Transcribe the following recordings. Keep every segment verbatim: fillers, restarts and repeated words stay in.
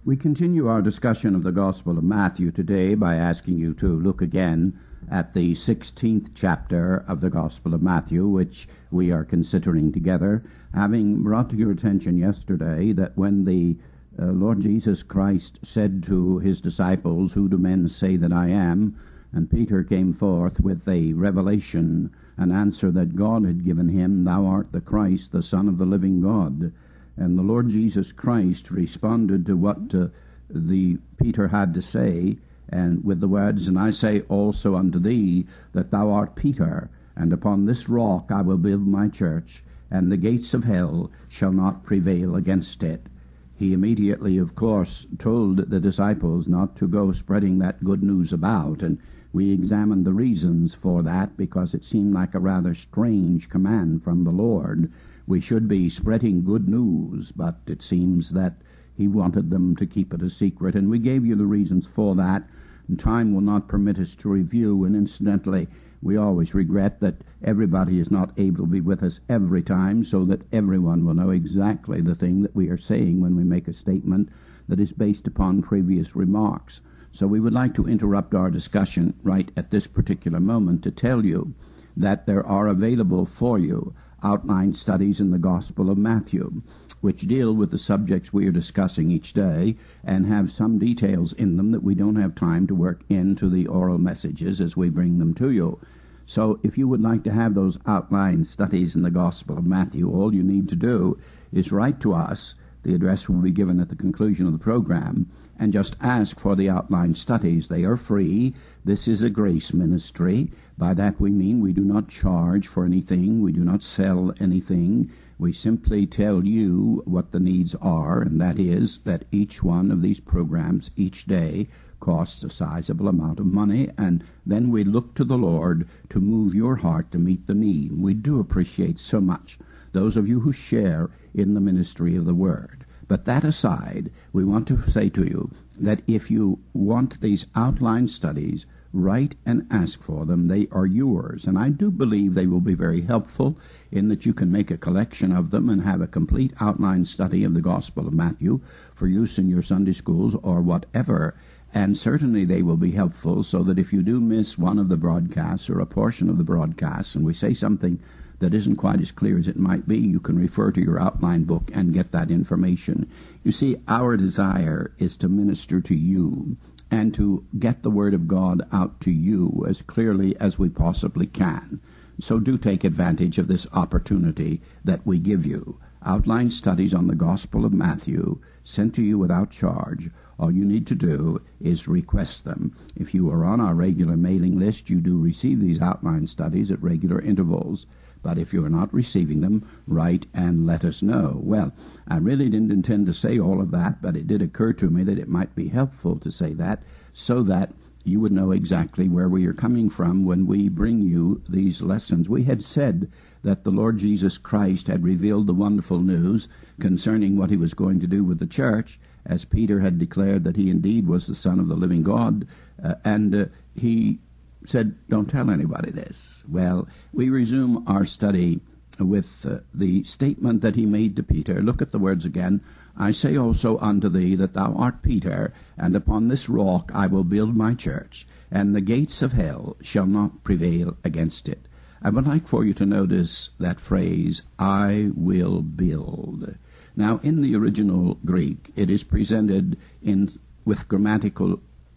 We continue our discussion of the Gospel of Matthew today by asking you to look again at the sixteenth chapter of the Gospel of Matthew, which we are considering together, having brought to your attention yesterday that when the uh, Lord Jesus Christ said to his disciples, "Who do men say that I am?" and Peter came forth with a revelation, an answer that God had given him, "Thou art the Christ, the Son of the living God." And the Lord Jesus Christ responded to what uh, the Peter had to say, and with the words, "And I say also unto thee that thou art Peter, and upon this rock I will build my church, and the gates of hell shall not prevail against it." He immediately, of course, told the disciples not to go spreading that good news about, and we examined the reasons for that because it seemed like a rather strange command from the Lord. We should be spreading good news, but it seems that he wanted them to keep it a secret, and we gave you the reasons for that, and time will not permit us to review. And incidentally, we always regret that everybody is not able to be with us every time so that everyone will know exactly the thing that we are saying when we make a statement that is based upon previous remarks. So we would like to interrupt our discussion right at this particular moment to tell you that there are available for you outline studies in the Gospel of Matthew, which deal with the subjects we are discussing each day and have some details in them that we don't have time to work into the oral messages as we bring them to you. So if you would like to have those outline studies in the Gospel of Matthew, all you need to do is write to us. The address will be given at the conclusion of the program, and just ask for the outline studies. They are free. This is a grace ministry. By that we mean we do not charge for anything. We do not sell anything. We simply tell you what the needs are, and that is that each one of these programs each day costs a sizable amount of money, and then we look to the Lord to move your heart to meet the need. We do appreciate so much those of you who share in the ministry of the Word. But that aside, we want to say to you that if you want these outline studies, write and ask for them. They are yours, and I do believe they will be very helpful in that you can make a collection of them and have a complete outline study of the Gospel of Matthew for use in your Sunday schools or whatever. And certainly they will be helpful so that if you do miss one of the broadcasts or a portion of the broadcasts, and we say something that isn't quite as clear as it might be, you can refer to your outline book and get that information. You see, our desire is to minister to you and to get the Word of God out to you as clearly as we possibly can. So do take advantage of this opportunity that we give you. Outline studies on the Gospel of Matthew, sent to you without charge. All you need to do is request them. If you are on our regular mailing list, you do receive these outline studies at regular intervals. But if you are not receiving them, write and let us know. Well, I really didn't intend to say all of that, but it did occur to me that it might be helpful to say that so that you would know exactly where we are coming from when we bring you these lessons. We had said that the Lord Jesus Christ had revealed the wonderful news concerning what he was going to do with the church, as Peter had declared that he indeed was the Son of the living God, uh, and uh, he said, "Don't tell anybody this." Well, we resume our study with uh, the statement that he made to Peter. Look at the words again. "I say also unto thee that thou art Peter, and upon this rock I will build my church, and the gates of hell shall not prevail against it." I would like for you to notice that phrase, "I will build." Now, in the original Greek, it is presented in with grammatical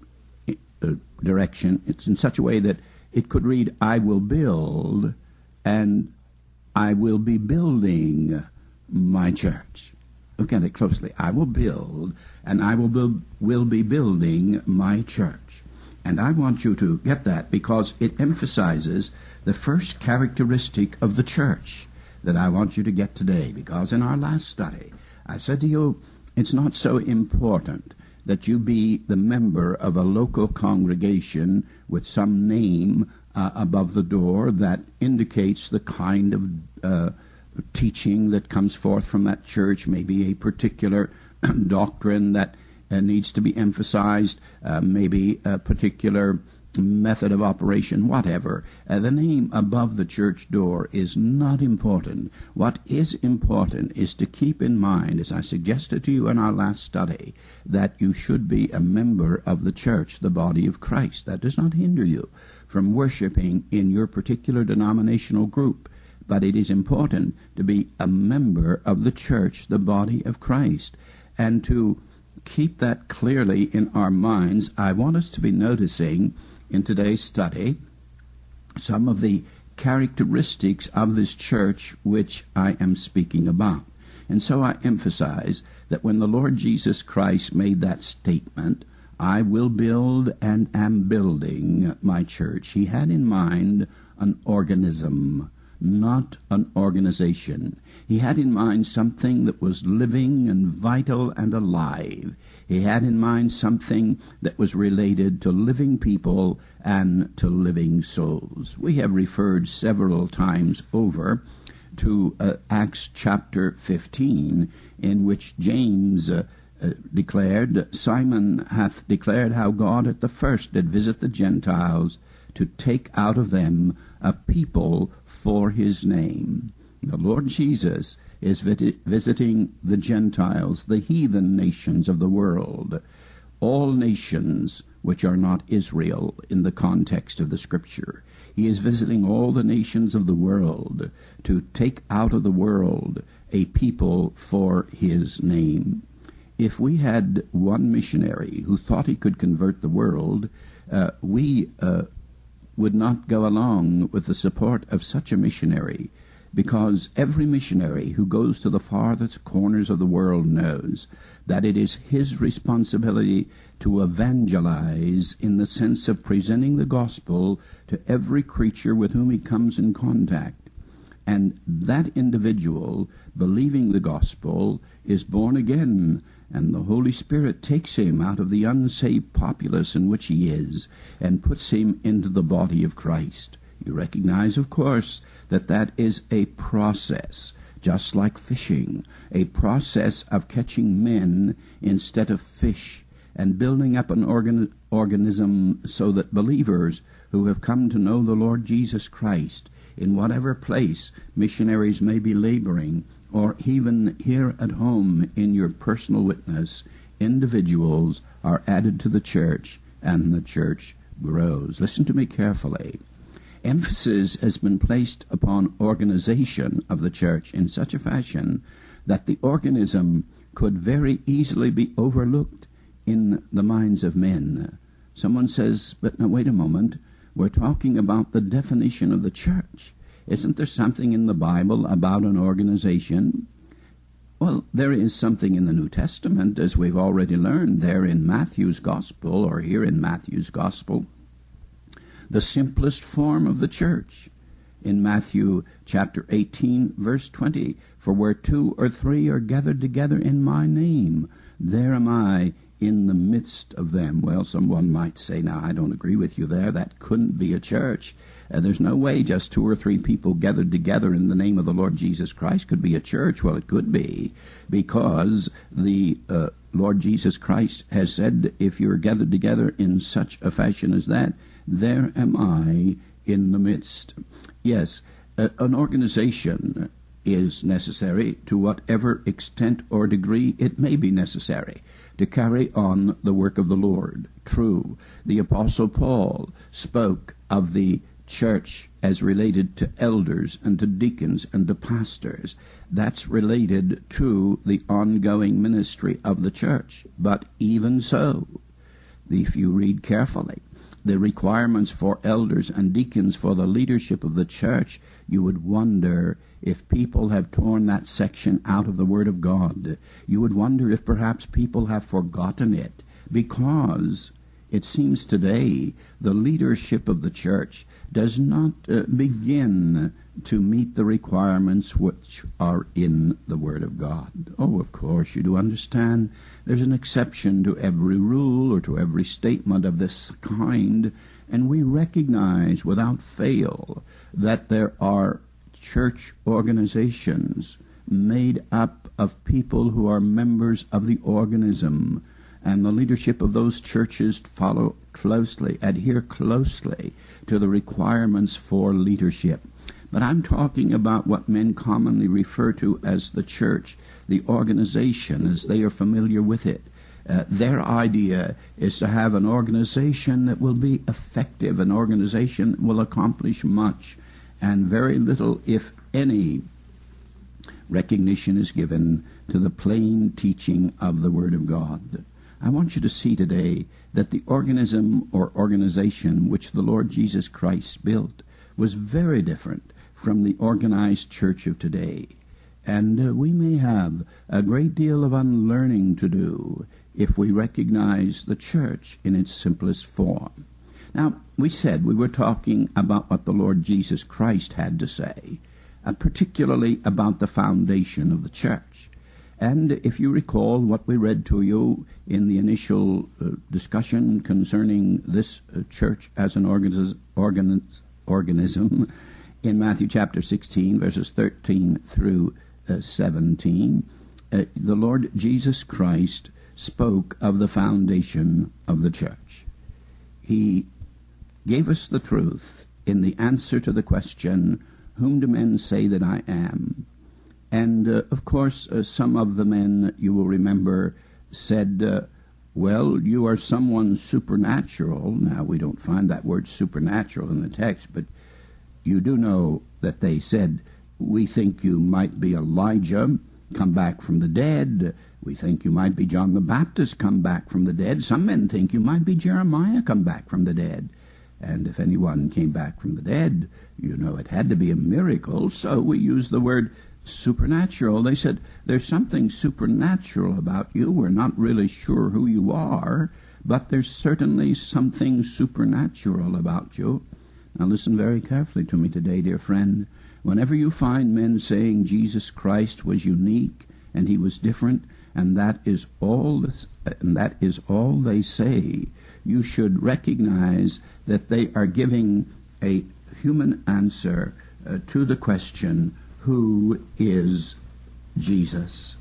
uh, direction. It's in such a way that it could read, "I will build," and "I will be building my church." Look at it closely. "I will build," and "I will build, will be building my church." And I want you to get that because it emphasizes the first characteristic of the church that I want you to get today. Because in our last study, I said to you, it's not so important that you be the member of a local congregation with some name uh, above the door that indicates the kind of uh, teaching that comes forth from that church, maybe a particular doctrine that uh, needs to be emphasized, uh, maybe a particular method of operation, whatever. Uh, the name above the church door is not important. What is important is to keep in mind, as I suggested to you in our last study, that you should be a member of the church, the body of Christ. That does not hinder you from worshiping in your particular denominational group, but it is important to be a member of the church, the body of Christ. And to keep that clearly in our minds, I want us to be noticing in today's study some of the characteristics of this church which I am speaking about. And so I emphasize that when the Lord Jesus Christ made that statement, I will build and am building my church, he had in mind an organism, not an organization. He had in mind something that was living and vital and alive. He had in mind something that was related to living people and to living souls. We have referred several times over to uh, Acts chapter fifteen, in which James uh, uh, declared, Simon hath declared how God at the first did visit the Gentiles to take out of them a people for his name. The Lord Jesus is vit- visiting the Gentiles, the heathen nations of the world, all nations which are not Israel in the context of the Scripture. He is visiting all the nations of the world to take out of the world a people for his name. If we had one missionary who thought he could convert the world, uh, we uh, would not go along with the support of such a missionary, because every missionary who goes to the farthest corners of the world knows that it is his responsibility to evangelize in the sense of presenting the gospel to every creature with whom he comes in contact. And that individual, believing the gospel, is born again, and the Holy Spirit takes him out of the unsaved populace in which he is and puts him into the body of Christ. You recognize, of course, that that is a process, just like fishing, a process of catching men instead of fish, and building up an organ- organism so that believers who have come to know the Lord Jesus Christ, in whatever place missionaries may be laboring, or even here at home in your personal witness, individuals are added to the church, and the church grows. Listen to me carefully. Emphasis has been placed upon organization of the church in such a fashion that the organism could very easily be overlooked in the minds of men. Someone says, but now wait a moment, we're talking about the definition of the church. Isn't there something in the Bible about an organization? Well, there is something in the New Testament, as we've already learned there in Matthew's Gospel, or here in Matthew's Gospel, the simplest form of the church. In Matthew chapter eighteen, verse twenty, for where two or three are gathered together in my name, there am I in the midst of them. Well, someone might say, now, I don't agree with you there. That couldn't be a church. Uh, there's no way just two or three people gathered together in the name of the Lord Jesus Christ could be a church. Well, it could be, because the uh, Lord Jesus Christ has said, if you're gathered together in such a fashion as that, there am I in the midst. Yes, uh, an organization is necessary to whatever extent or degree it may be necessary to carry on the work of the Lord. True, the Apostle Paul spoke of the church as related to elders and to deacons and to pastors. That's related to the ongoing ministry of the church. But even so, if you read carefully the requirements for elders and deacons for the leadership of the church, you would wonder if people have torn that section out of the Word of God. You would wonder if perhaps people have forgotten it, because it seems today the leadership of the church does not uh, begin to meet the requirements which are in the Word of God. Oh, of course, you do understand there's an exception to every rule or to every statement of this kind, and we recognize without fail that there are church organizations made up of people who are members of the organism, and the leadership of those churches follow closely, adhere closely to the requirements for leadership. But I'm talking about what men commonly refer to as the church, the organization, as they are familiar with it. Uh, their idea is to have an organization that will be effective, an organization that will accomplish much, and very little, if any, recognition is given to the plain teaching of the Word of God. I want you to see today that the organism or organization which the Lord Jesus Christ built was very different from the organized church of today. And uh, we may have a great deal of unlearning to do if we recognize the church in its simplest form. Now, we said we were talking about what the Lord Jesus Christ had to say, uh, particularly about the foundation of the church. And if you recall what we read to you in the initial uh, discussion concerning this uh, church as an organiz- organiz- organism in Matthew chapter sixteen, verses thirteen through uh, seventeen, uh, the Lord Jesus Christ spoke of the foundation of the church. He gave us the truth in the answer to the question, "Whom do men say that I am?" And, uh, of course, uh, some of the men, you will remember, said, uh, well, you are someone supernatural. Now, we don't find that word supernatural in the text, but you do know that they said, we think you might be Elijah, come back from the dead. We think you might be John the Baptist, come back from the dead. Some men think you might be Jeremiah, come back from the dead. And if anyone came back from the dead, you know it had to be a miracle, so we use the word supernatural. They said, there's something supernatural about you. We're not really sure who you are, but there's certainly something supernatural about you. Now listen very carefully to me today, dear friend. Whenever you find men saying Jesus Christ was unique and he was different, and that is all this, and that is all they say, you should recognize that they are giving a human answer uh, to the question, who is Jesus?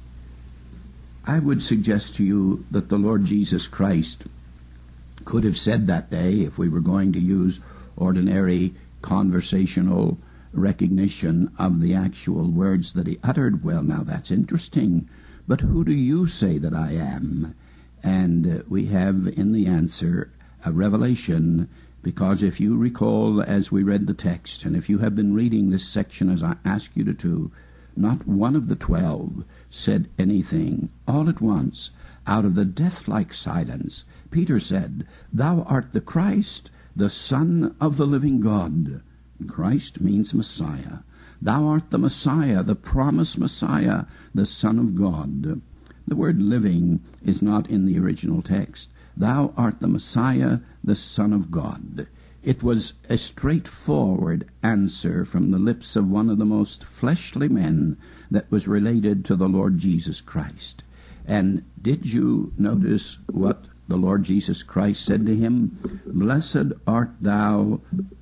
I would suggest to you that the Lord Jesus Christ could have said that day, if we were going to use ordinary conversational recognition of the actual words that he uttered, well, now that's interesting, but who do you say that I am? And uh, we have in the answer a revelation, because if you recall as we read the text, and if you have been reading this section as I ask you to do, not one of the twelve said anything. All at once, out of the death-like silence, Peter said, "Thou art the Christ, the Son of the living God." And Christ means Messiah. Thou art the Messiah, the promised Messiah, the Son of God. The word living is not in the original text. Thou art the Messiah, the Son of God. It was a straightforward answer from the lips of one of the most fleshly men that was related to the Lord Jesus Christ. And did you notice what the Lord Jesus Christ said to him? "Blessed art thou,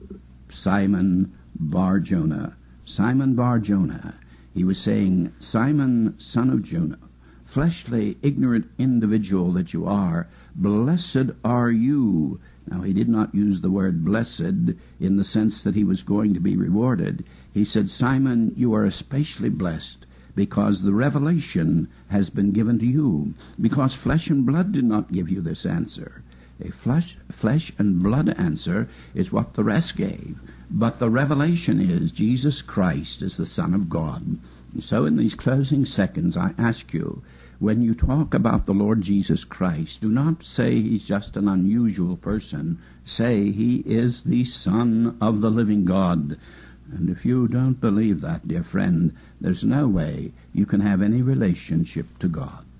Simon Bar-Jonah." Simon Bar-Jonah. He was saying, Simon, son of Jonah, fleshly, ignorant individual that you are, blessed are you. Now, he did not use the word blessed in the sense that he was going to be rewarded. He said, Simon, you are especially blessed because the revelation has been given to you, because flesh and blood did not give you this answer. A flesh, flesh and blood answer is what the rest gave. But the revelation is Jesus Christ is the Son of God. And so in these closing seconds, I ask you, when you talk about the Lord Jesus Christ, do not say he's just an unusual person. Say he is the Son of the living God. And if you don't believe that, dear friend, there's no way you can have any relationship to God.